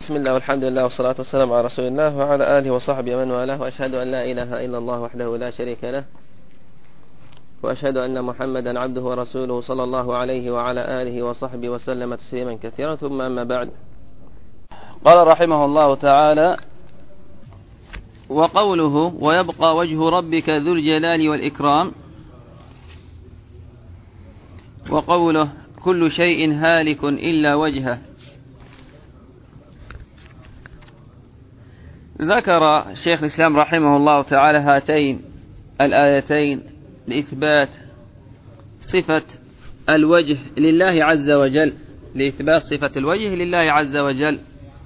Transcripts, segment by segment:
بسم الله والحمد لله والصلاة والسلام على رسول الله وعلى آله وصحبه ومن والاه، وأشهد أن لا إله إلا الله وحده لا شريك له، وأشهد أن محمدا عبده ورسوله صلى الله عليه وعلى آله وصحبه وسلم تسليما كثيرا. ثم أما بعد، قال رحمه الله تعالى: وقوله ويبقى وجه ربك ذو الجلال والإكرام، وقوله كل شيء هالك إلا وجهه. ذكر شيخ الإسلام رحمه الله تعالى هاتين الآيتين لإثبات صفة الوجه لله عز وجل، لإثبات صفة الوجه لله عز وجل.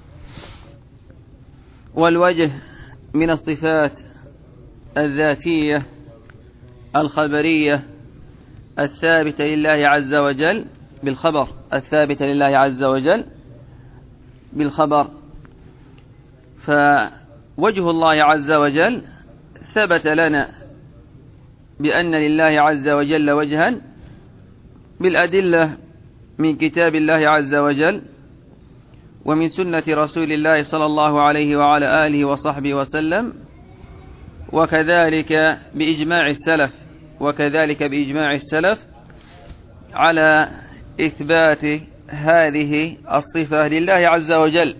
والوجه من الصفات الذاتية الخبرية الثابتة لله عز وجل بالخبر، الثابتة لله عز وجل بالخبر. فوجه الله عز وجل ثبت لنا بأن لله عز وجل وجها بالأدلة من كتاب الله عز وجل ومن سنة رسول الله صلى الله عليه وعلى آله وصحبه وسلم، وكذلك بإجماع السلف على إثبات هذه الصفة لله عز وجل.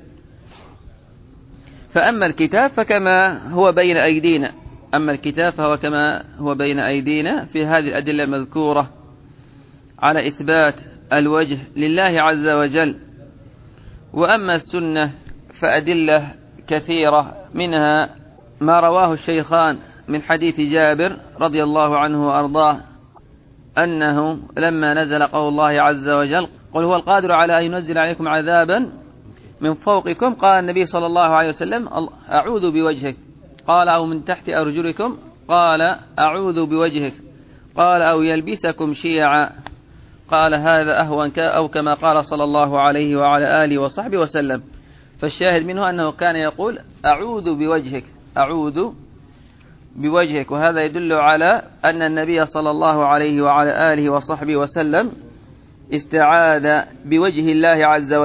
فأما الكتاب فكما هو بين أيدينا، فهو كما هو بين أيدينا في هذه الأدلة المذكورة على إثبات الوجه لله عز وجل. وأما السنة فأدلة كثيرة، منها ما رواه الشيخان من حديث جابر رضي الله عنه وأرضاه أنه لما نزل قول الله عز وجل: قل هو القادر على أن ينزل عليكم عذابا من فوقكم، قال النبي صلى الله عليه وسلم: أعوذ بوجهك. قال: أو من تحت أرجلكم؟ قال: أعوذ بوجهك. قال: أو يلبسكم شيعا؟ قال: هذا أهون، أو كما قال صلى الله عليه وعلى آله وصحبه وسلم. فالشاهد منه أنه كان يقول: أعوذ بوجهك، أعوذ بوجهك. وهذا يدل على أن النبي صلى الله عليه وعلى آله وصحبه وسلم استعاذ بوجه الله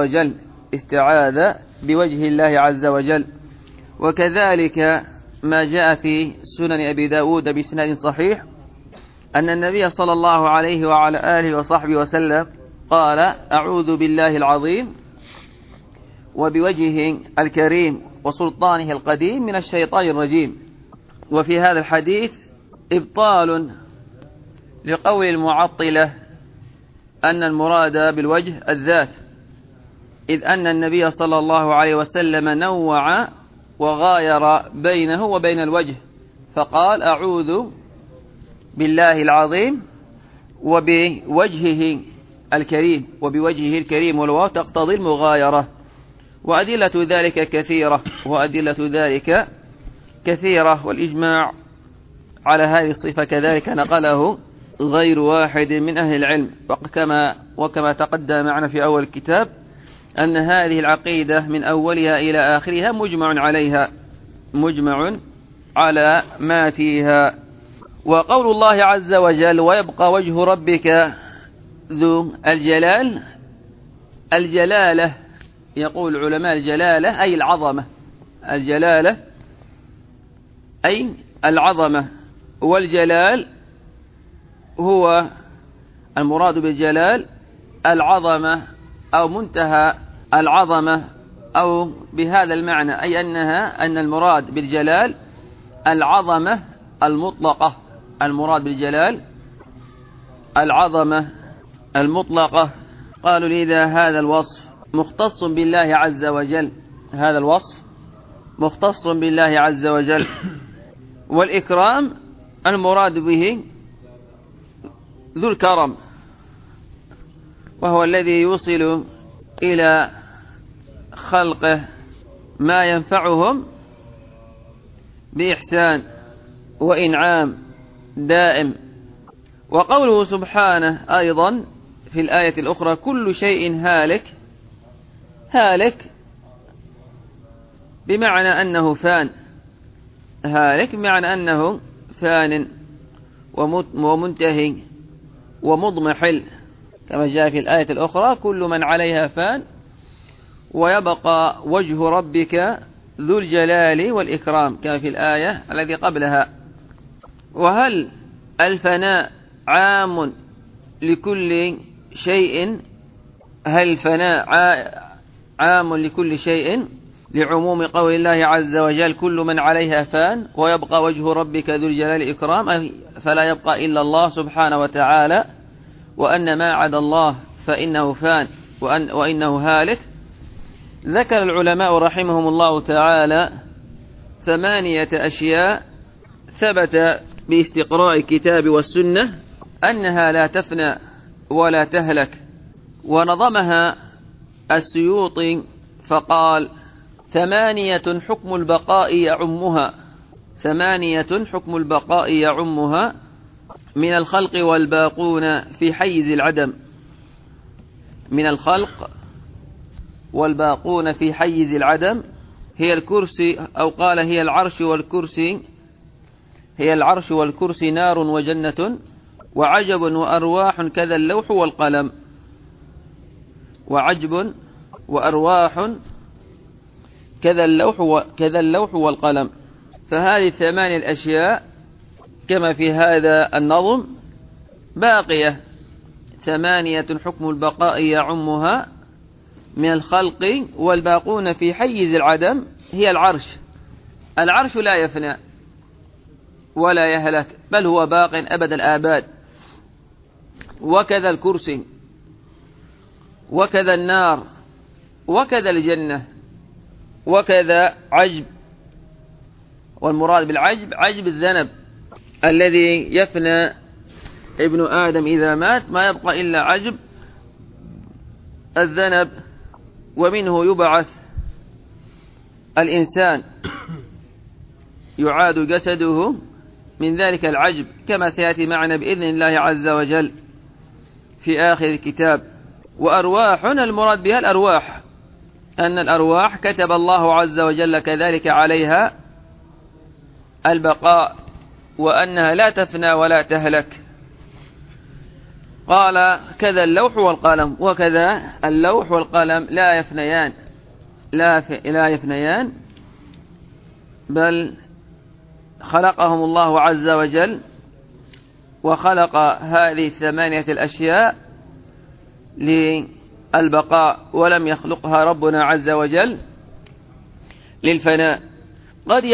عز وجل. وكذلك ما جاء في سنن أبي داود بإسناد صحيح أن النبي صلى الله عليه وعلى آله وصحبه وسلم قال: أعوذ بالله العظيم وبوجهه الكريم وسلطانه القديم من الشيطان الرجيم. وفي هذا الحديث إبطال لقول المعطلة أن المراد بالوجه الذات، إذ أن النبي صلى الله عليه وسلم نوع وغاير بينه وبين الوجه، فقال: أعوذ بالله العظيم وبوجهه الكريم، والواو تقتضي المغايرة. وأدلة ذلك كثيرة، والإجماع على هذه الصفة كذلك نقله غير واحد من أهل العلم. وكما تقدم معنا في أول الكتاب أن هذه العقيدة من أولها إلى آخرها مجمع على ما فيها. وقول الله عز وجل: ويبقى وجه ربك ذو الجلالة، يقول علماء الجلالة أي العظمة، والجلال هو المراد بالجلال العظمة أو منتهى العظمة، أو بهذا المعنى أي أن المراد بالجلال العظمة المطلقة. قالوا: لذا هذا الوصف مختص بالله عز وجل. والإكرام المراد به ذو الكرم، وهو الذي يوصل إلى خلقه ما ينفعهم بإحسان وإنعام دائم. وقوله سبحانه أيضا في الآية الأخرى: كل شيء هالك بمعنى أنه فان، ومنتهي ومضمحل، كما جاء في الآية الأخرى: كل من عليها فان ويبقى وجه ربك ذو الجلال والإكرام كما في الآية الذي قبلها. وهل الفناء عام لكل شيء؟ هل الفناء عام لكل شيء لعموم قول الله عز وجل كل من عليها فان ويبقى وجه ربك ذو الجلال والإكرام، فلا يبقى إلا الله سبحانه وتعالى، وأن ما عدا الله فإنه فان وإنه هالك؟ ذكر العلماء رحمهم الله تعالى 8 أشياء ثبت باستقراء الكتاب والسنة أنها لا تفنى ولا تهلك، ونظمها السيوطي فقال: 8 حكم البقاء يعمها، 8 حكم البقاء يعمها، من الخلق والباقون في حيز العدم، من الخلق والباقون في حيز العدم، هي الكرسي، أو قال هي العرش والكرسي، هي العرش والكرسي نار وجنة وعجب وأرواح كذا اللوح والقلم، وعجب وأرواح كذا اللوح والقلم. فهذه 8 الأشياء كما في هذا النظم باقية. 8 حكم البقاء يعمها، من الخلق والباقون في حيز العدم، هي العرش. العرش لا يفنى ولا يهلك، بل هو باق أبد الآباد، وكذا الكرسي، وكذا النار، وكذا الجنة، وكذا عجب. والمراد بالعجب عجب الذنب الذي يفنى ابن آدم إذا مات، ما يبقى إلا عجب الذنب، ومنه يبعث الإنسان يعاد جسده من ذلك العجب، كما سيأتي معنا بإذن الله عز وجل في آخر الكتاب. وأرواح المراد بها الأرواح، أن الأرواح كتب الله عز وجل كذلك عليها البقاء، وأنها لا تفنى ولا تهلك. قال: كذا اللوح والقلم، وكذا اللوح والقلم لا يفنيان، لا يفنيان، بل خلقهم الله عز وجل، وخلق هذه 8 الأشياء للبقاء، ولم يخلقها ربنا عز وجل للفناء. قد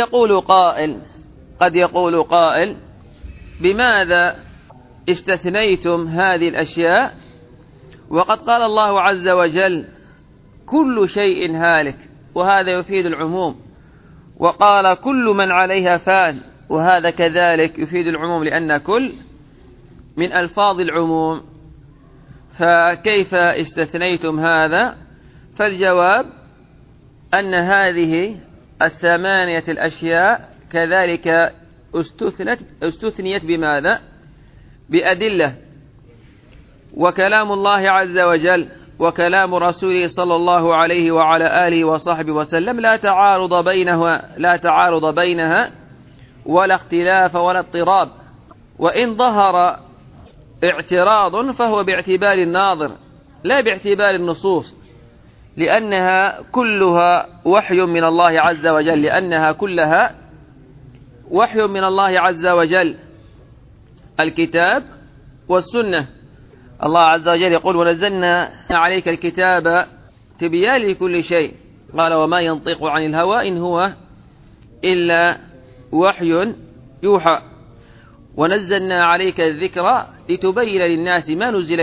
يقول قائل: بماذا استثنيتم هذه الأشياء وقد قال الله عز وجل كل شيء هالك، وهذا يفيد العموم، وقال كل من عليها فان، وهذا كذلك يفيد العموم، لأن كل من ألفاظ العموم، فكيف استثنيتم هذا؟ فالجواب أن هذه 8 الأشياء كذلك استثنيت بماذا؟ بأدلة. وكلام الله عز وجل وكلام رسوله صلى الله عليه وعلى آله وصحبه وسلم لا تعارض بينها ولا اختلاف ولا اضطراب، وإن ظهر اعتراض فهو باعتبار الناظر لا باعتبار النصوص، لأنها كلها وحي من الله عز وجل، لأنها كلها وحي من الله عز وجل، الكتاب والسنة. الله عز وجل يقول: ونزلنا عليك الكتاب تبيان لكل شيء، قال: وما ينطق عن الهوى إن هو إلا وحي يوحى، ونزلنا عليك الذكر لتبين للناس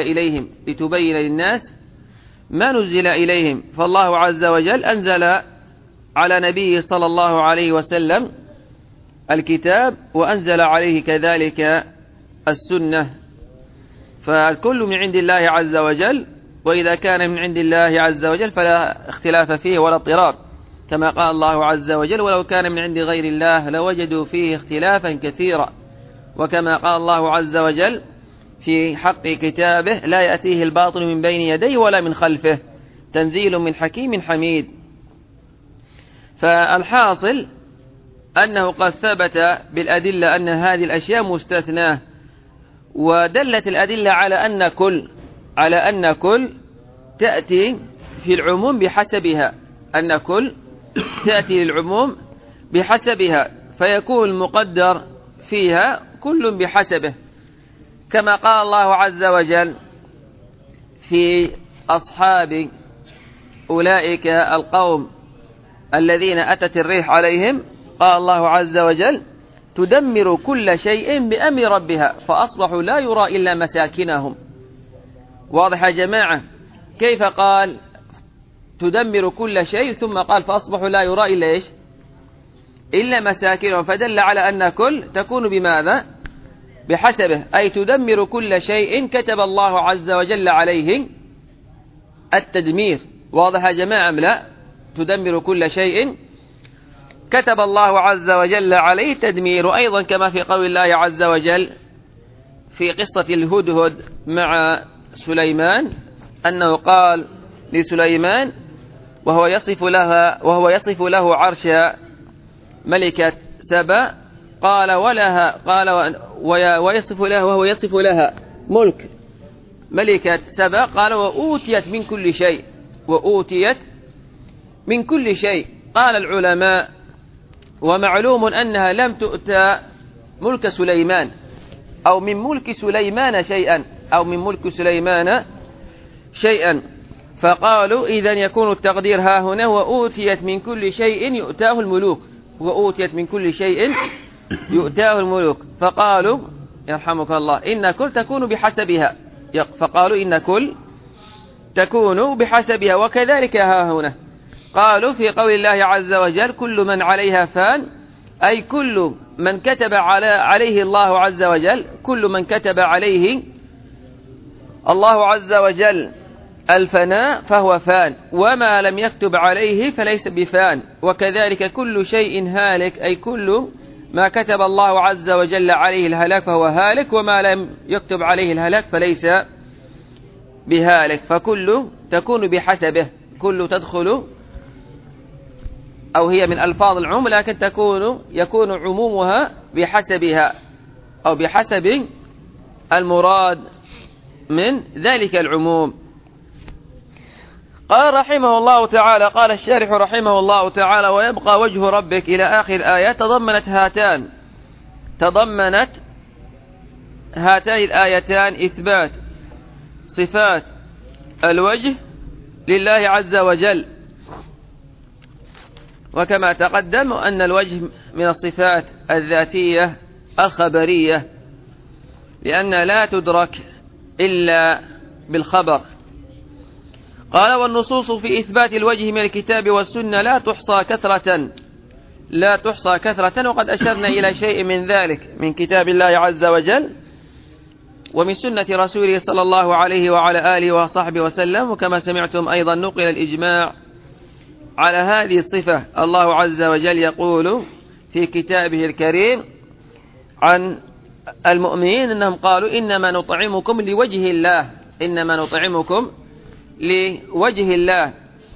ما نزل إليهم. فالله عز وجل أنزل على نبيه صلى الله عليه وسلم الكتاب، وأنزل عليه كذلك السنة، فالكل من عند الله عز وجل، وإذا كان من عند الله عز وجل فلا اختلاف فيه ولا اضطراب، كما قال الله عز وجل: ولو كان من عند غير الله لوجدوا فيه اختلافا كثيرا، وكما قال الله عز وجل في حق كتابه: لا يأتيه الباطل من بين يديه ولا من خلفه تنزيل من حكيم حميد. فالحاصل أنه قد ثبت بالأدلة أن هذه الأشياء مستثناة، ودلت الأدلة على أن كل تأتي في العموم بحسبها، أن كل تأتي للعموم بحسبها، فيكون المقدر فيها كل بحسبه، كما قال الله عز وجل في أصحاب أولئك القوم الذين أتت الريح عليهم، قال الله عز وجل تدمر كل شيء بأمر ربها فأصبحوا لا يرى إلا مساكنهم. واضح يا جماعة؟ كيف قال تدمر كل شيء ثم قال فأصبحوا لا يرى إلا إيش؟ إلا مساكنهم، فدل على أن كل تكون بماذا؟ بحسبه، أي تدمر كل شيء كتب الله عز وجل عليه التدمير. واضح يا جماعة؟ لا، تدمر كل شيء كتب الله عز وجل عليه تدمير. أيضا كما في قول الله عز وجل في قصة الهدهد مع سليمان، أنه قال لسليمان وهو يصف له عرش ملكة سبأ، قال ولها، قال ويصف له وهو يصف لها ملك ملكة سبأ، قال وأوتيت من كل شيء، وأوتيت من كل شيء. قال العلماء ومعلوم أنها لم تؤتى ملك سليمان أو من ملك سليمان شيئا، أو من ملك سليمان شيئا، فقالوا إذن يكون التقدير ها هنا وأوتيت من كل شيء يؤتاه الملوك، وأوتيت من كل شيء يؤتاه الملوك، فقالوا يرحمك الله إن كل تكون بحسبها، فقالوا إن كل تكون بحسبها. وكذلك ها هنا قالوا في قول الله عز وجل كل من عليها فان، أي كل من كتب عليه الله عز وجل، كل من كتب عليه الله عز وجل الفناء فهو فان، وما لم يكتب عليه فليس بفان. وكذلك كل شيء هالك، أي كل ما كتب الله عز وجل عليه الهلاك فهو هالك، وما لم يكتب عليه الهلاك فليس بهالك. فكل تكون بحسبه، كل تدخل أو هي من ألفاظ العموم، لكن يكون عمومها بحسبها أو بحسب المراد من ذلك العموم. قال رحمه الله تعالى، قال الشارح رحمه الله تعالى ويبقى وجه ربك إلى آخر الآية. تضمنت هاتان الآيتان إثبات صفات الوجه لله عز وجل، وكما تقدم أن الوجه من الصفات الذاتية الخبرية، لأن لا تدرك إلا بالخبر. قال والنصوص في إثبات الوجه من الكتاب والسنة لا تحصى كثرة، وقد أشرنا إلى شيء من ذلك من كتاب الله عز وجل ومن سنة رسوله صلى الله عليه وعلى آله وصحبه وسلم. وكما سمعتم أيضا نقل الإجماع على هذه الصفة. الله عز وجل يقول في كتابه الكريم عن المؤمنين أنهم قالوا إنما نطعمكم لوجه الله، إنما نطعمكم لوجه الله.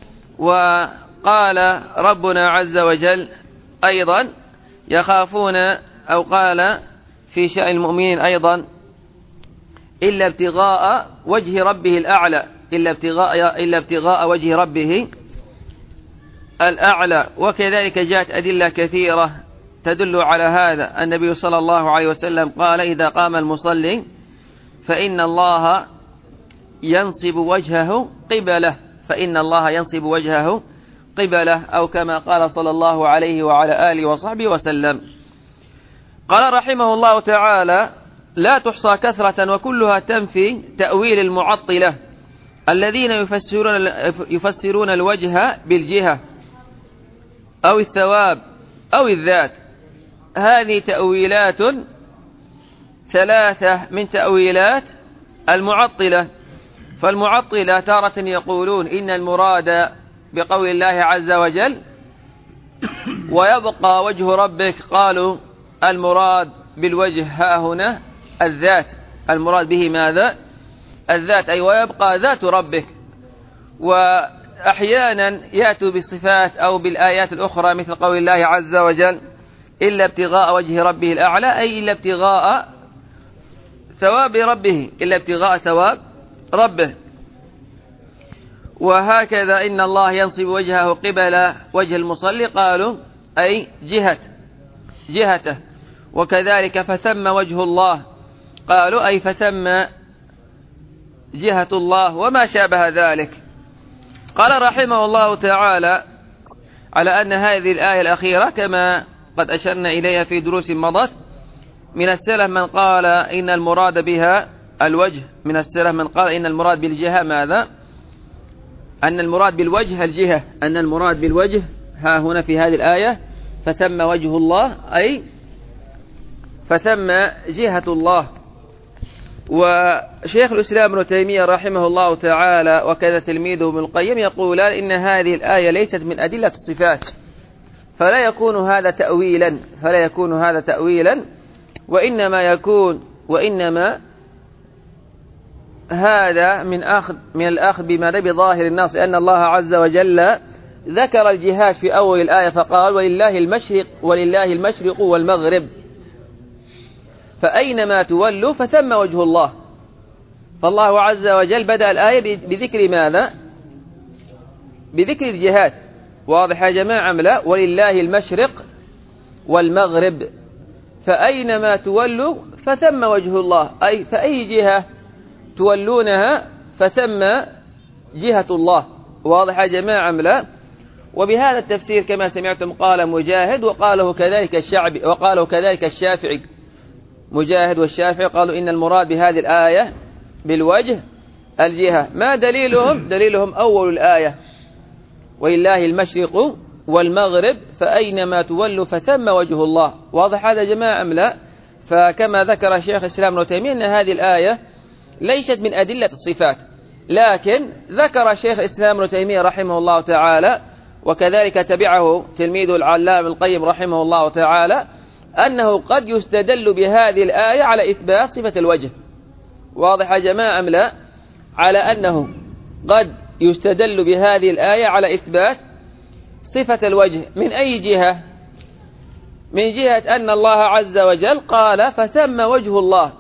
وقال ربنا عز وجل أيضا يخافون، أو قال في شأن المؤمنين أيضا إلا ابتغاء وجه ربه الأعلى، إلا ابتغاء وجه ربه الأعلى. وكذلك جاءت أدلة كثيرة تدل على هذا. النبي صلى الله عليه وسلم قال إذا قام المصلي فإن الله ينصب وجهه قبله، فإن الله ينصب وجهه قبله، أو كما قال صلى الله عليه وعلى آله وصحبه وسلم. قال رحمه الله تعالى لا تحصى كثرة، وكلها تنفي تأويل المعطلة الذين يفسرون الوجه بالجهة أو الثواب أو الذات. هذه تأويلات ثلاثة من تأويلات المعطلة. فالمعطلة تارة يقولون إن المراد بقول الله عز وجل ويبقى وجه ربك، قالوا المراد بالوجه ها هنا الذات، المراد به ماذا؟ الذات، أي ويبقى ذات ربك. وأحيانا يأتوا بالصفات أو بالآيات الأخرى مثل قول الله عز وجل إلا ابتغاء وجه ربه الأعلى، أي إلا ابتغاء ثواب ربه، إلا ابتغاء ثواب ربه. وهكذا إن الله ينصب وجهه قبل وجه المصلي قالوا أي جهته، وكذلك فثم وجه الله قالوا أي فثم جهة الله وما شابه ذلك. قال رحمه الله تعالى على أن هذه الآية الأخيرة كما قد أشرنا إليها في دروس مضت، من السلف من قال إن المراد بها الوجه، من السلف من قال إن المراد بالجهة ماذا؟ أن المراد بالوجه الجهة، أن المراد بالوجه ها هنا في هذه الآية فثم وجه الله أي فثم جهة الله. وشيخ الإسلام ابن تيمية رحمه الله تعالى وكذا تلميذه ابن القيم يقولان إن هذه الآية ليست من أدلة الصفات، فلا يكون هذا تأويلا وإنما هذا من الأخذ بما بظاهر النص، لأن الله عز وجل ذكر الجهاد في أول الآية فقال ولله المشرق والمغرب، فأينما تولوا فثم وجه الله. فالله عز وجل بدأ الآية بذكر ماذا؟ بذكر الجهاد. واضح يا جماعة أم لا؟ ولله المشرق والمغرب، فأينما تولوا فثم وجه الله، أي فأي جهة تولونها فثم جهة الله. واضح يا جماعة أم لا؟ وبهذا التفسير كما سمعتم قال مجاهد وقاله كذلك الشافعي. مجاهد والشافعي قالوا إن المراد بهذه الآية بالوجه الجهة. ما دليلهم؟ دليلهم أول الآية ولله المشرق والمغرب فأينما تولوا فثم وجه الله. واضح هذا يا جماعة أم لا؟ فكما ذكر شيخ الإسلام ابن تيمية أن هذه الآية ليست من أدلة الصفات، لكن ذكر شيخ الإسلام ابن تيمية رحمه الله تعالى وكذلك تبعه تلميذه العلامة ابن القيم رحمه الله تعالى أنه قد يستدل بهذه الآية على إثبات صفة الوجه. واضح يا جماعة أم لا؟ على أنه قد يستدل بهذه الآية على إثبات صفة الوجه. من أي جهة؟ من جهة أن الله عز وجل قال فثم وجه الله،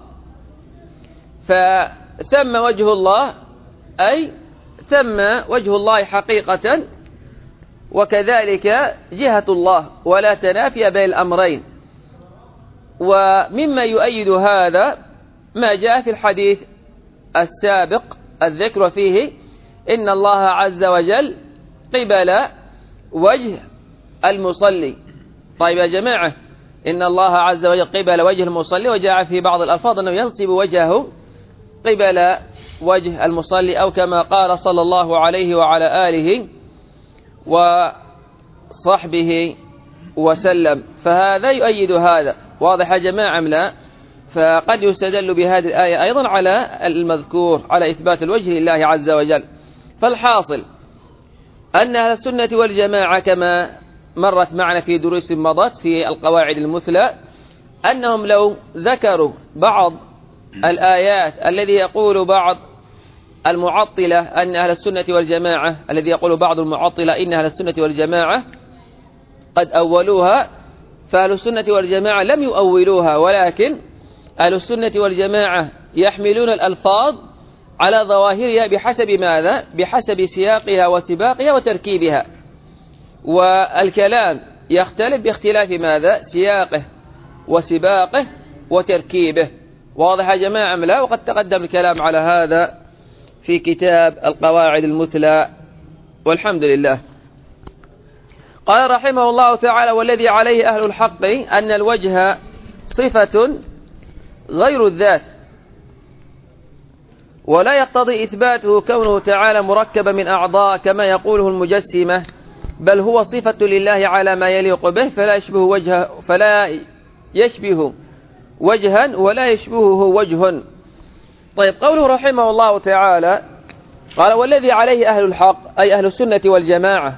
فثم وجه الله أي ثم وجه الله حقيقة، وكذلك جهة الله، ولا تنافي بين الأمرين. ومما يؤيد هذا ما جاء في الحديث السابق الذكر فيه إن الله عز وجل قبل وجه المصلي. طيب يا جماعة، إن الله عز وجل قبل وجه المصلي، وجاء في بعض الألفاظ أنه ينصب وجهه قبل وجه المصلي، أو كما قال صلى الله عليه وعلى آله وصحبه وسلم، فهذا يؤيد هذا. واضح يا جماعة أم لا؟ فقد يستدل بهذه الآية أيضا على المذكور على إثبات الوجه لله عز وجل. فالحاصل أن أهل السنة والجماعة كما مرت معنا في دروس مضت في القواعد المثلى أنهم لو ذكروا بعض الآيات الذي يقول بعض المعطلة أن أهل السنة والجماعة الذي يقول بعض المعطلة إن أهل السنة والجماعة قد أولوها، فأهل السنة والجماعة لم يؤولوها، ولكن أهل السنة والجماعة يحملون الألفاظ على ظواهرها بحسب ماذا؟ بحسب سياقها وسباقها وتركيبها، والكلام يختلف باختلاف ماذا؟ سياقه وسباقه وتركيبه. واضح يا جماعة أم لا؟ وقد تقدم الكلام على هذا في كتاب القواعد المثلى والحمد لله. قال رحمه الله تعالى والذي عليه أهل الحق أن الوجه صفة غير الذات، ولا يقتضي إثباته كونه تعالى مركبا من أعضاء كما يقوله المجسمة، بل هو صفة لله على ما يليق به، فلا يشبه وجها ولا يشبهه وجه. طيب، قوله رحمه الله تعالى قال والذي عليه أهل الحق أي أهل السنة والجماعة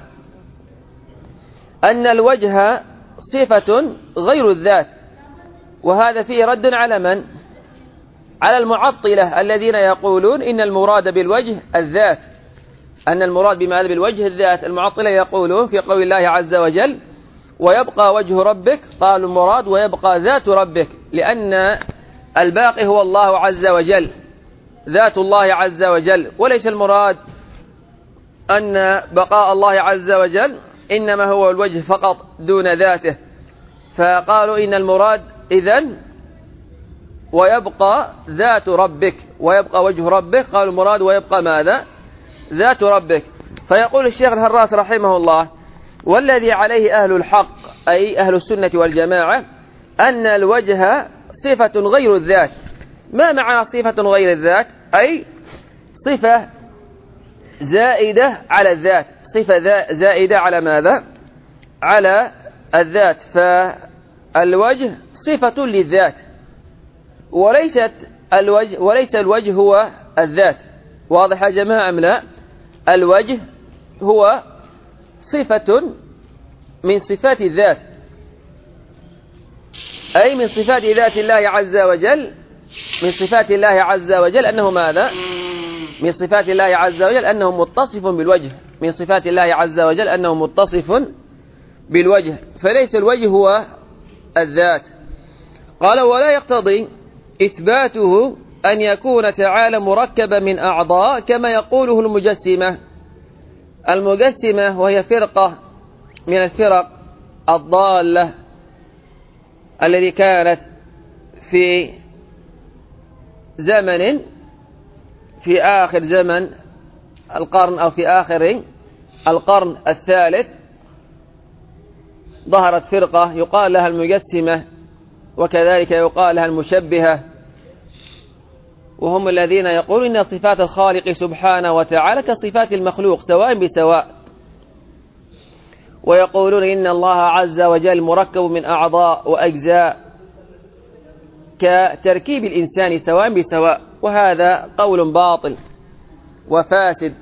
أن الوجه صفة غير الذات، وهذا فيه رد على من؟ على المعطلة الذين يقولون إن المراد بالوجه الذات، أن المراد بماذا بالوجه الذات. المعطلة يقولون في قول الله عز وجل ويبقى وجه ربك، قالوا المراد ويبقى ذات ربك، لأن الباقي هو الله عز وجل، ذات الله عز وجل، وليس المراد أن بقاء الله عز وجل إنما هو الوجه فقط دون ذاته، فقالوا إن المراد إذن ويبقى ذات ربك ويبقى وجه ربك، قالوا المراد ويبقى ماذا؟ ذات ربك. فيقول الشيخ الهراس رحمه الله: والذي عليه أهل الحق أي أهل السنة والجماعة أن الوجه صفة غير الذات. ما معنى صفة غير الذات؟ أي صفة زائدة على الذات، صفة زائدة على ماذا؟ على الذات. فالوجه صفة للذات وليس الوجه هو الذات. واضح يا جماعة أم لا؟ الوجه هو صفة من صفات الذات، أي من صفات ذات الله عز وجل، من صفات الله عز وجل أنه ماذا؟ من صفات الله عز وجل أنه متصف بالوجه، من صفات الله عز وجل أنه متصف بالوجه، فليس الوجه هو الذات. قال: ولا يقتضي إثباته أن يكون تعالى مركبا من أعضاء كما يقوله المجسمة. المجسمة وهي فرقة من الفرق الضالة التي كانت في زمن، في آخر زمن القرن أو في آخر القرن الثالث، ظهرت فرقة يقال لها المجسمة وكذلك يقال لها المشبهة، وهم الذين يقولون إن صفات الخالق سبحانه وتعالى كصفات المخلوق سواء بسواء، ويقولون إن الله عز وجل مركب من أعضاء وأجزاء كتركيب الإنسان سواء بسواء، وهذا قول باطل وفاسد.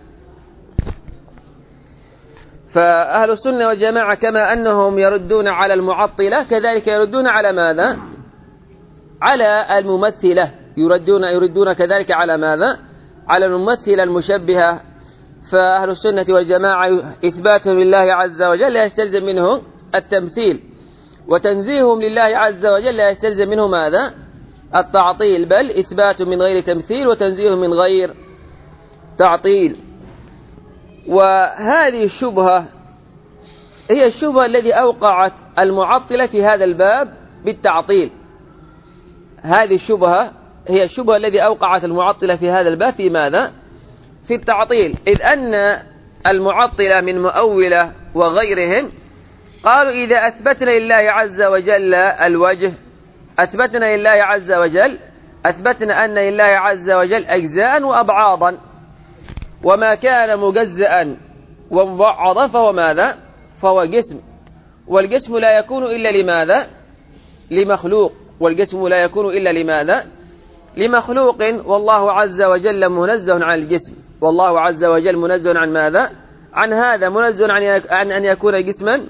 فأهل السنة والجماعة كما أنهم يردون على المعطلة كذلك يردون على ماذا؟ على الممثلة، يردون كذلك على ماذا؟ على الممثلة المشبهة. فأهل السنة والجماعة إثباتهم لله عز وجل لا يستلزم منه التمثيل، وتنزيههم لله عز وجل لا يستلزم منه ماذا؟ التعطيل، بل إثبات من غير تمثيل وتنزيه من غير تعطيل. وهذه الشبهة هي الشبهة التي أوقعت المعطلة في هذا الباب بالتعطيل. هذه الشبهة هي الشبهة التي أوقعت المعطلة في هذا الباب في ماذا؟ في التعطيل، إذ أن المعطلة من مؤولة وغيرهم قالوا إذا أثبتنا لله عز وجل الوجه أثبتنا لله عز وجل، أثبتنا أن لله عز وجل أجزاء وأبعاضا، وما كان مجزأ ومبعضا فهو ماذا؟ فهو جسم، والجسم لا يكون إلا لماذا؟ لمخلوق، والجسم لا يكون إلا لماذا؟ لمخلوق، والله عز وجل منزه عن الجسم، والله عز وجل منزه عن ماذا؟ عن هذا، منزه عن أن يكون جسما،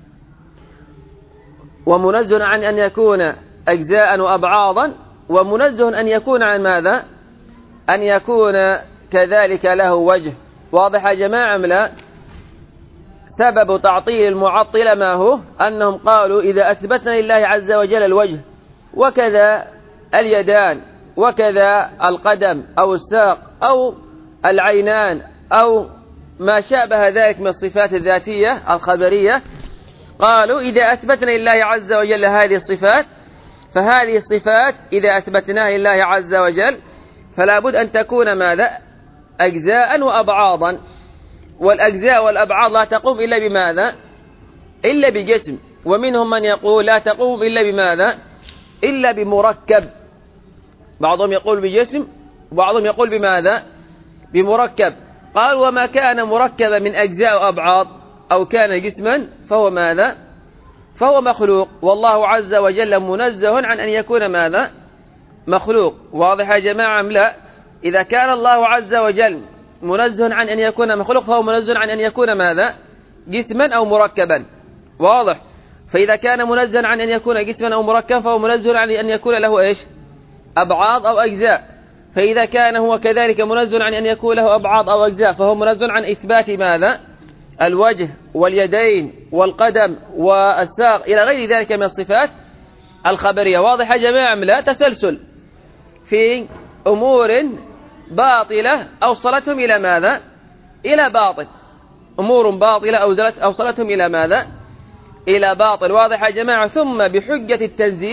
ومنزه عن أن يكون أجزاء وأبعاضا، ومنزه أن يكون عن ماذا؟ أن يكون كذلك له وجه. واضح يا جماعة أم لا؟ سبب تعطيل المعطلة ما هو؟ أنهم قالوا إذا أثبتنا لله عز وجل الوجه وكذا اليدان وكذا القدم أو الساق أو العينان أو ما شابه ذلك من الصفات الذاتية الخبرية، قالوا إذا أثبتنا لله عز وجل هذه الصفات، فهذه الصفات إذا أثبتناها لله عز وجل فلا بد أن تكون ماذا؟ أجزاء وأبعاضا، والأجزاء والأبعاض لا تقوم إلا بماذا؟ إلا بجسم. ومنهم من يقول لا تقوم إلا بماذا؟ إلا بمركب. بعضهم يقول بجسم وبعضهم يقول بماذا؟ بمركب. قال وما كان مركبا من أجزاء وأبعاض أو كان جسما فهو ماذا؟ فهو مخلوق، والله عز وجل منزه عن أن يكون ماذا؟ مخلوق. واضح يا جماعة أم لا؟ إذا كان الله عز وجل منزه عن أن يكون مخلوق فهو منزه عن أن يكون ماذا؟ جسما أو مركبا. واضح؟ فإذا كان منزه عن أن يكون جسما أو مركبا فهو منزه عن أن يكون له إيش؟ أبعاض أو أجزاء. فإذا كان هو كذلك منزه عن أن يكون له أبعاض أو أجزاء فهو منزه عن إثبات ماذا؟ الوجه واليدين والقدم والساق إلى غير ذلك من الصفات الخبرية. واضح يا جماعة؟ لا تسلسل في أمور باطلة أوصلتهم إلى ماذا؟ إلى باطل. أمور باطلة أوصلتهم إلى ماذا؟ إلى باطل. واضح يا جماعة؟ ثم بحجة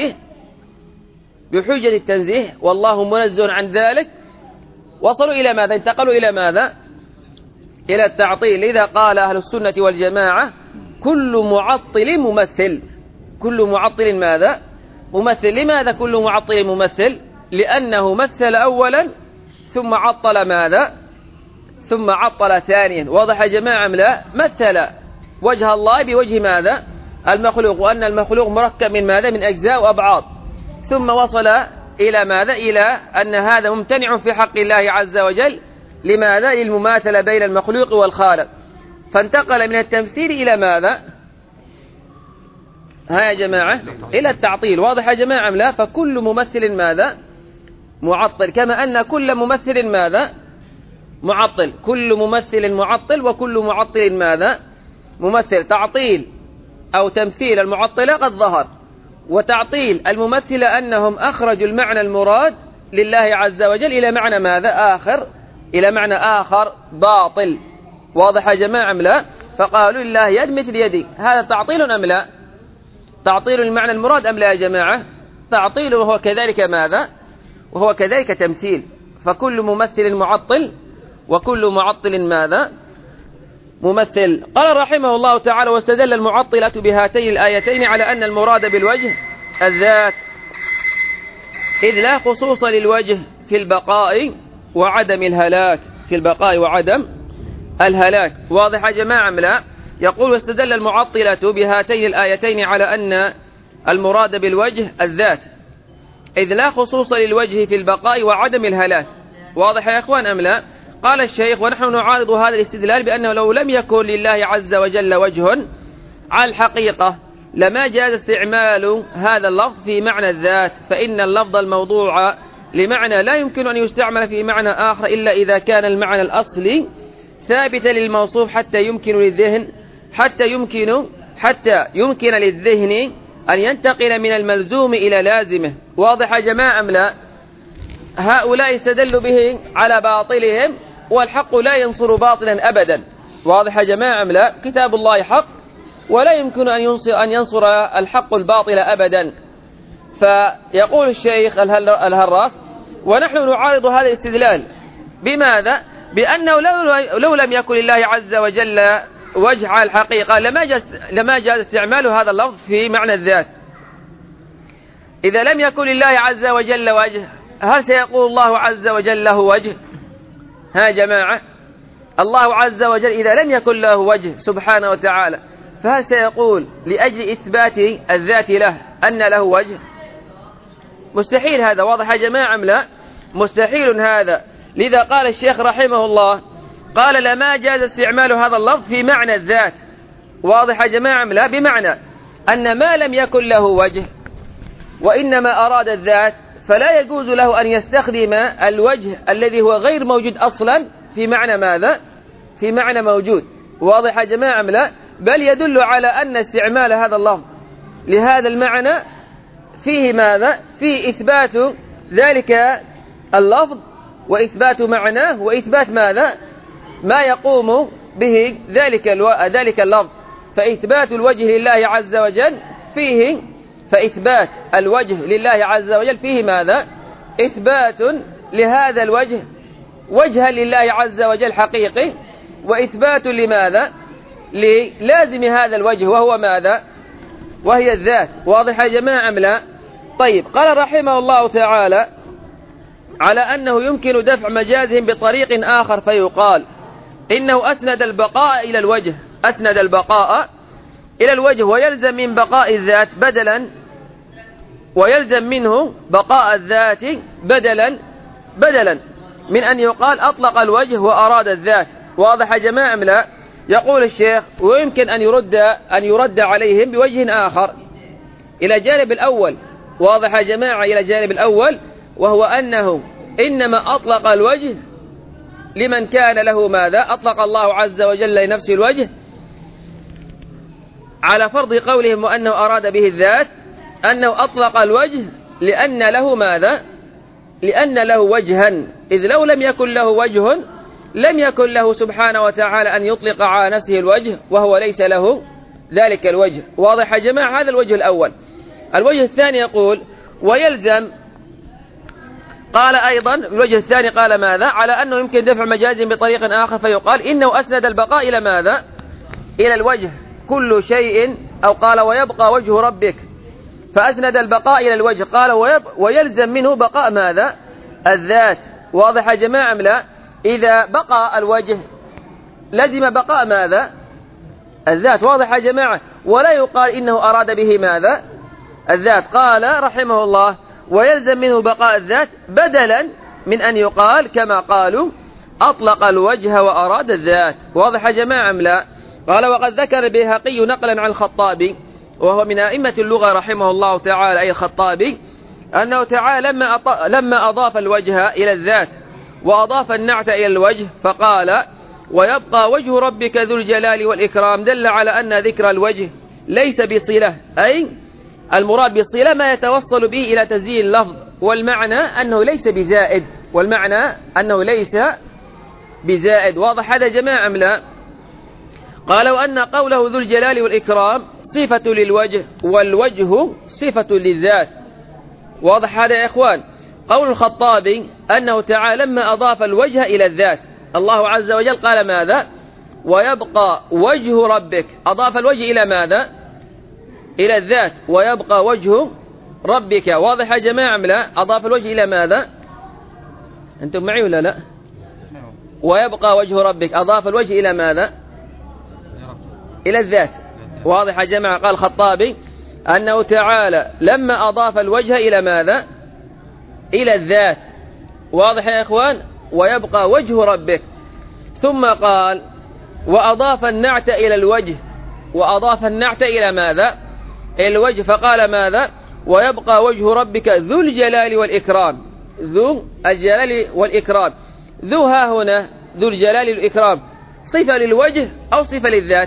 التنزيه والله منزه عن ذلك وصلوا إلى ماذا؟ انتقلوا إلى ماذا؟ إلى التعطيل. إذا قال أهل السنة والجماعة كل معطل ممثل. كل معطل ماذا؟ ممثل. لماذا كل معطل ممثل؟ لأنه مثل أولا ثم عطل ماذا؟ ثم عطل ثانيا. واضح يا جماعة أم لا؟ مثل وجه الله بوجه ماذا؟ المخلوق، وأن المخلوق مركب من ماذا؟ من أجزاء وأبعاض. ثم وصل إلى ماذا؟ إلى أن هذا ممتنع في حق الله عز وجل. لماذا؟ للمماثلة بين المخلوق والخالق. فانتقل من التمثيل إلى ماذا؟ ها يا جماعة؟ إلى التعطيل. واضح يا جماعة أم لا؟ فكل ممثل ماذا؟ معطل، كما أن كل ممثل ماذا؟ معطل. كل ممثل معطل وكل معطل ماذا؟ ممثل. تعطيل أو تمثيل المعطلة قد ظهر، وتعطيل الممثل أنهم أخرجوا المعنى المراد لله عز وجل إلى معنى ماذا؟ آخر، إلى معنى آخر باطل. واضح يا جماعة أم لا؟ فقالوا لله يد مثل يدي. هذا تعطيل أم لا؟ تعطيل المعنى المراد أم لا يا جماعة؟ تعطيل، وهو كذلك ماذا؟ وهو كذلك تمثيل. فكل ممثل معطل وكل معطل ماذا؟ ممثل. قال رحمه الله تعالى: واستدل المعطلة بهاتين الآيتين على أن المراد بالوجه الذات، إذ لا خصوص للوجه في البقاء وعدم الهلاك. في البقاء وعدم الهلاك. واضح يا جماعة أم لا؟ يقول: واستدل المعطلة بهاتين الآيتين على أن المراد بالوجه الذات، إذ لا خصوص للوجه في البقاء وعدم الهلاك. واضح يا إخوان أم لا؟ قال الشيخ: ونحن نعارض هذا الاستدلال بأنه لو لم يكن لله عز وجل وجه على الحقيقة لما جاز استعمال هذا اللفظ في معنى الذات، فإن اللفظ الموضوع لمعنى لا يمكن أن يستعمل في معنى آخر إلا إذا كان المعنى الأصلي ثابتا للموصوف حتى يمكن للذهن أن ينتقل من الملزوم إلى لازمه. واضح يا جماعة أم لا؟ هؤلاء استدلوا به على باطلهم، والحق لا ينصر باطلا أبدا. واضح يا جماعة أم لا؟ كتاب الله حق، ولا يمكن أن ينصر الحق الباطل أبدا. فيقول الشيخ الهراس: ونحن نعارض هذا الاستدلال بماذا؟ بأنه لو لم يكن لله عز وجل وجه على الحقيقة لما جاز استعمال هذا اللفظ في معنى الذات. إذا لم يكن لله عز وجل وجه، هل سيقول الله عز وجل له وجه؟ ها جماعة، الله عز وجل إذا لم يكن له وجه سبحانه وتعالى، فهل سيقول لأجل إثبات الذات له أن له وجه؟ مستحيل هذا. واضح يا جماعة أم لا؟ مستحيل هذا. لذا قال الشيخ رحمه الله، قال: لما جاز استعمال هذا اللفظ في معنى الذات. واضح يا جماعة أم لا؟ بمعنى أن ما لم يكن له وجه وإنما أراد الذات، فلا يجوز له أن يستخدم الوجه الذي هو غير موجود أصلا في معنى ماذا؟ في معنى موجود. واضح يا جماعة أم لا؟ بل يدل على أن استعمال هذا اللفظ لهذا المعنى فيه ماذا؟ فيه إثبات ذلك اللفظ وإثبات معناه وإثبات ماذا؟ ما يقوم به ذلك اللفظ. فإثبات الوجه لله عز وجل فيه، فإثبات الوجه لله عز وجل فيه ماذا؟ إثبات لهذا الوجه وجها لله عز وجل حقيقي، وإثبات لماذا؟ للازم هذا الوجه وهو ماذا؟ وهي الذات. واضح يا جماعة أم لا؟ طيب، قال رحمه الله تعالى: على أنه يمكن دفع مجازهم بطريق آخر، فيقال إنه أسند البقاء إلى الوجه، أسند البقاء إلى الوجه، ويلزم من بقاء الذات ويلزم منه بقاء الذات بدلا من أن يقال أطلق الوجه وأراد الذات. واضح يا جماعة أم لا؟ يقول الشيخ: ويمكن أن يرد عليهم بوجه آخر إلى جانب الأول. واضح يا جماعة؟ إلى جانب الأول، وهو أنه إنما أطلق الوجه لمن كان له ماذا؟ أطلق الله عز وجل لنفسه الوجه على فرض قولهم وأنه أراد به الذات، أنه أطلق الوجه لأن له ماذا؟ لأن له وجها، إذ لو لم يكن له وجه لم يكن له سبحانه وتعالى أن يطلق على نفسه الوجه وهو ليس له ذلك الوجه. واضح يا جماعة؟ هذا الوجه الأول. الوجه الثاني يقول ويلزم، قال أيضا الوجه الثاني قال ماذا؟ على أنه يمكن دفع مجاز بطريق آخر، فيقال إنه أسند البقاء إلى ماذا؟ إلى الوجه كل شيء، أو قال ويبقى وجه ربك فأسند البقاء إلى الوجه، قال ويلزم منه بقاء ماذا؟ الذات. واضح يا جماعة أم لا؟ إذا بقى الوجه لزم بقاء ماذا؟ الذات. واضح يا جماعة؟ ولا يقال إنه أراد به ماذا؟ الذات. قال رحمه الله ويلزم منه بقاء الذات بدلا من أن يقال كما قالوا أطلق الوجه وأراد الذات. واضح يا جماعة أم لا؟ قال وقد ذكر البيهقي نقلا عن الخطابي وهو من أئمة اللغة رحمه الله تعالى أي الخطابي أنه تعالى لما أضاف الوجه إلى الذات وأضاف النعت إلى الوجه فقال ويبقى وجه ربك ذو الجلال والإكرام، دل على أن ذكر الوجه ليس بصلة، أي المراد بالصلة ما يتوصل به إلى تزيين اللفظ، والمعنى أنه ليس بزائد، والمعنى أنه ليس بزائد. واضح هذا يا جماعة أم لا؟ قال وأن قوله ذو الجلال والإكرام صفة للوجه والوجه صفة للذات. واضح هذا يا إخوان؟ قول الخطابي أنه تعالى لما أضاف الوجه إلى الذات، الله عز وجل قال ماذا؟ ويبقى وجه ربك، أضاف الوجه إلى ماذا؟ إلى الذات، ويبقى وجه ربك. واضح يا جماعة أم لا؟ أضاف الوجه إلى ماذا؟ أنتم معي ولا لا؟ ويبقى وجه ربك أضاف الوجه إلى ماذا؟ إلى الذات. واضح يا جماعة؟ قال الخطابي أنه تعالى لما أضاف الوجه إلى ماذا؟ إلى الذات. واضح يا إخوان؟ ويبقى وجه ربك. ثم قال وأضاف النعت إلى الوجه، وأضاف النعت إلى ماذا؟ إلى الوجه، فقال ماذا؟ ويبقى وجه ربك ذو الجلال والإكرام. ذو الجلال والإكرام، ذو ها هنا ذو الجلال والإكرام صفة للوجه أو صفة للذات؟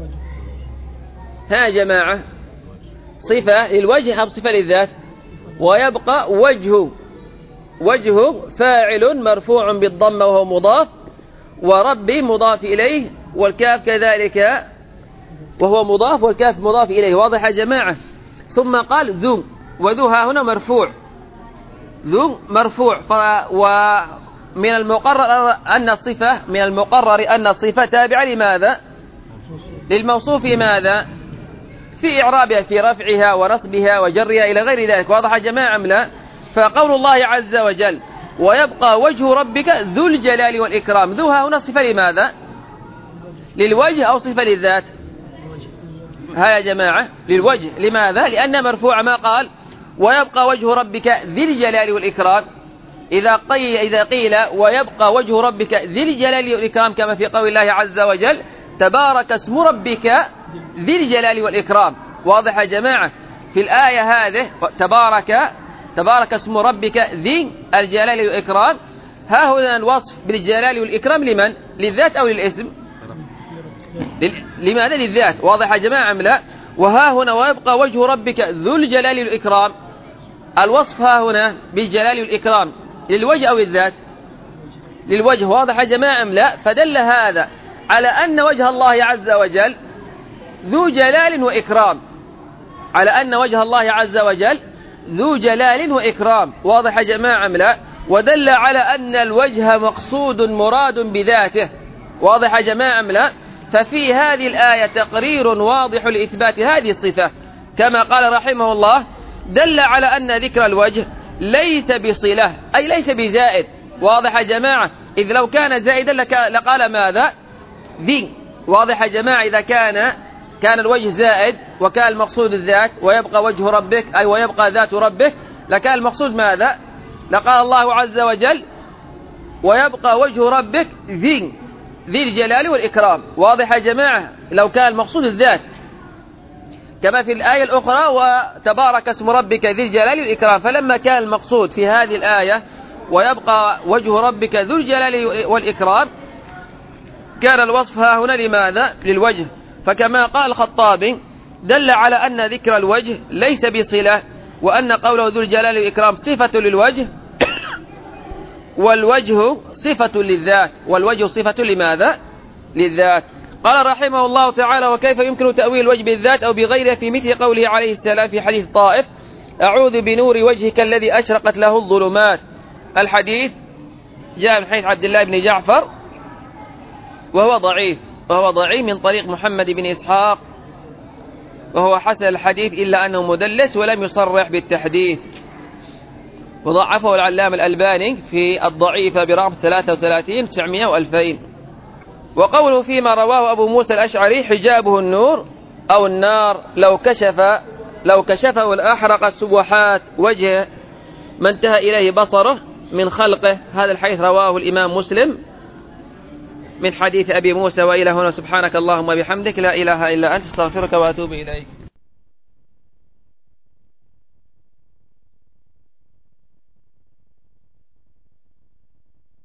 ها يا جماعة؟ صفة للوجه أو صفة للذات؟ ويبقى وجه فاعل مرفوع بالضمة وهو مضاف، وربي مضاف إليه، والكاف كذلك وهو مضاف، والكاف مضاف إليه. واضح يا جماعة؟ ثم قال ذو، وذو ها هنا مرفوع، ذو مرفوع، ومن المقرر أن الصفة تابعة لماذا؟ للموصوف ماذا؟ في إعرابها، في رفعها ونصبها وجرها إلى غير ذلك. واضح يا جماعة أم لا؟ فقول الله عز وجل ويبقى وجه ربك ذو الجلال والإكرام، ذو ها هنا صفة لماذا؟ للوجه أو صفة للذات؟ ها يا جماعة؟ للوجه. لماذا؟ لأن مرفوع ما قال ويبقى وجه ربك ذي الجلال والإكرام. إذا قيل ويبقى وجه ربك ذي الجلال والإكرام كما في قول الله عز وجل تبارك اسم ربك ذي الجلال والإكرام. واضح يا جماعة؟ في الآية هذه تبارك اسم ربك ذي الجلال والإكرام، ها هنا الوصف بالجلال والإكرام لمن؟ للذات أو للاسم؟ لماذا؟ للذات. واضح يا جماعة أم لا؟ وها هنا ويبقى وجه ربك ذو الجلال والإكرام، الوصف ها هنا بالجلال والإكرام للوجه أو للذات؟ للوجه. واضح يا جماعة أم لا؟ فدل هذا على أن وجه الله عز وجل ذو جلال وإكرام، على أن وجه الله عز وجل ذو جلال وإكرام. واضح يا جماعة أم لا؟ ودل على أن الوجه مقصود مراد بذاته. واضح يا جماعة أم لا؟ ففي هذه الآية تقرير واضح لإثبات هذه الصفة، كما قال رحمه الله دل على أن ذكر الوجه ليس بصلة، أي ليس بزائد. واضح يا جماعة؟ إذ لو كان زائدا لقال ماذا؟ ذي. واضح يا جماعة؟ إذا كان الوجه زائد وكان المقصود الذات ويبقى وجه ربك أي ويبقى ذات ربك، لكان المقصود ماذا؟ لقال الله عز وجل ويبقى وجه ربك ذي الجلال والإكرام. واضح يا جماعة؟ لو كان المقصود الذات، كما في الآية الأخرى وتبارك اسم ربك ذي الجلال والإكرام، فلما كان المقصود في هذه الآية ويبقى وجه ربك ذو الجلال والإكرام كان الوصف ها هنا لماذا؟ للوجه. فكما قال الخطابي دل على أن ذكر الوجه ليس بصلة، وأن قوله ذو الجلال والإكرام صفة للوجه والوجه صفة للذات. والوجه صفة لماذا؟ للذات. قال رحمه الله تعالى: وكيف يمكن تأويل الوجه بالذات أو بغيره في مثل قوله عليه السلام في حديث طائف: أعوذ بنور وجهك الذي أشرقت له الظلمات. الحديث جاء من حديث عبد الله بن جعفر وهو ضعيف من طريق محمد بن إسحاق، وهو حسن الحديث إلا أنه مدلس ولم يصرح بالتحديث، وضعفه العلامة الألباني في الضعيفة برقم 33 900 و2000. وقوله فيما رواه أبو موسى الأشعري: حجابه النور أو النار، لو كشفه لأحرقت سبحات وجهه ما انتهى إليه بصره من خلقه. هذا الحديث رواه الإمام مسلم من حديث أبي موسى. وإلى هنا سبحانك اللهم وبحمدك لا إله إلا أنت، استغفرك وأتوب إليك.